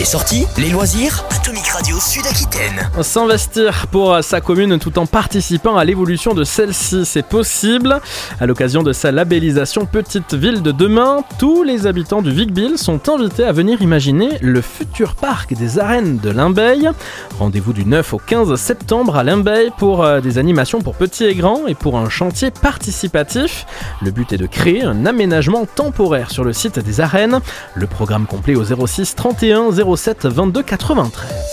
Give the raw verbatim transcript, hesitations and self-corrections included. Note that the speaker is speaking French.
Les sorties, les loisirs, Atomic Radio Sud-Aquitaine. S'investir pour sa commune tout en participant à l'évolution de celle-ci, c'est possible. À l'occasion de sa labellisation Petite Ville de demain, tous les habitants du Vic-Bilh sont invités à venir imaginer le futur parc des arènes de Limbeil. Rendez-vous du neuf au quinze septembre à Limbeil pour des animations pour petits et grands et pour un chantier participatif. Le but est de créer un aménagement temporaire sur le site des arènes. Le programme complet au zéro six trente et un zéro sept vingt-deux quatre-vingt-treize.